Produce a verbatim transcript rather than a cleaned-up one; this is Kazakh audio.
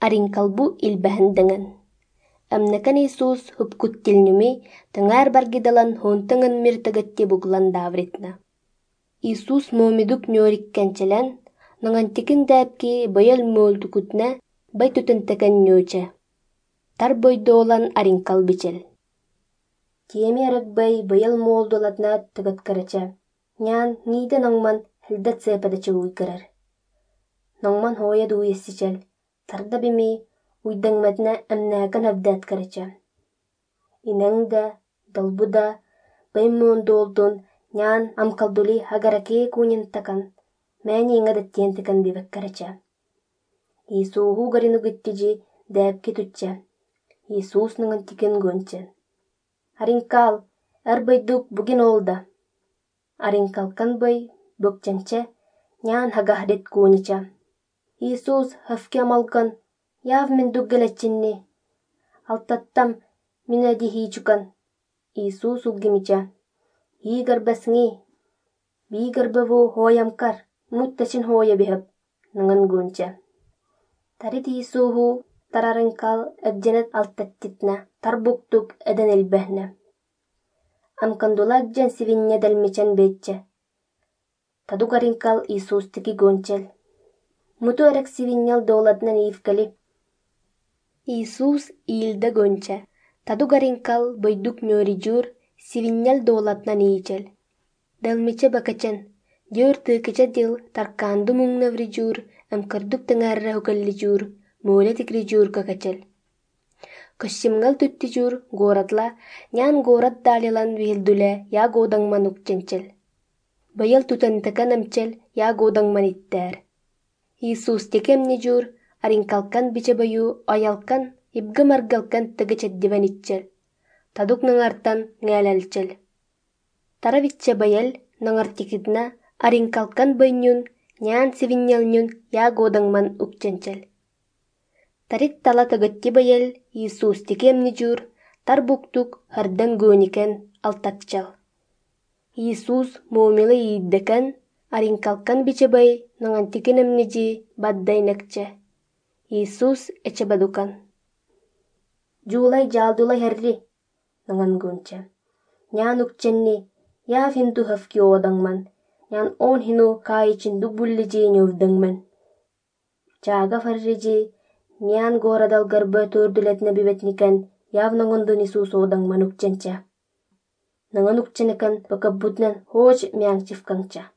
аринкалбу илбәһендәңән. Амнакан Иисус хупкуттилнүми тыңар баргидалан хонтыңын миртагатти буглан давритна. Иисус момидук ньориккенчелен, наңантикин дәпки байал мөлтүкүтнә бай түтентәкән ньоча. Тар бойды olan аринкал бичел. Тиеме аракбай байал молдолатна тыгат карача. Нян ниде наңман хилдат сепадача уйкарар. Наңман хоя дуйессичел. Тарда бими уйдаңматна амнакан авдат карача. Инәң да, далбу да, бай мондолдун нян амкалдули хагараке кунин такан. Мәни инга даттиен такан бивек карача. Иисуху гарину гиттижи дәпки тутча. Иисус ныңын тикен гонча. Аринкал, арбайдук бугин олда. Аринкалкан бай, бөкчанча, нян хагахдет кунича. Иисус хафке амалкан, яв мен дуггалачинни. Алтаттам, мина дихи чукан. Иисус уггимича. И гарбасңи, би гарбаву хоямкар, муттачин хоя бихаб, ныңын гонча. Тарит Иисуху тарарынкал әгженет алтаттитна, тарбуктук әден элбәхнә. Амкандула әгжен сивинне дәлмечен бетче. Тадук аринкал Иисус тики гончел. Муту әрек сивиннел доладнан иевкали. Иисус иилда гонча. Тадук аринкал бойдук ньори жур сивиннел доладнан иичел. Дәлмече бакачен, дьор тыкыча дил тарканду муңнаври жур, амкардук тыңарра хукалли жур, мөле тикри жур какачел. Кощимгал түтти жур горатла, нян горат далилан вилдуле я годаңман укченчел. Байыл тутантакан амчел я годаңман иттер. Иисус текемни жур, аринкалкан биче баю аялкан, ибга маргалкан тыгычаддиван итчел. Тадук наңартан ngәләлчел. Таравитче байыл наңартикидна аринкалкан байнюн, нян сивиннелнюн я годаңман укченчел. Тарит тала тагатти байыл Иисус текемни жур, тарбуктук хардан гөникен алтатчал. Иисус момила ииддекан, аринкалкан биче бай наңантикенемнижи баддайнакча. Иисус эче бадукан. Жулай жалдулай herri, наңан гонча. Нян укченни, я финту хафки одаңман, нян он хину кайчин дубуллижи нövдаңман. Чага фаррижи, нян горадал гарба төрдүлетне бибетникен, яв наңондун Иисус одаңман укченча. Наңан укченекан бакаббутнан хоч мяңчивканча.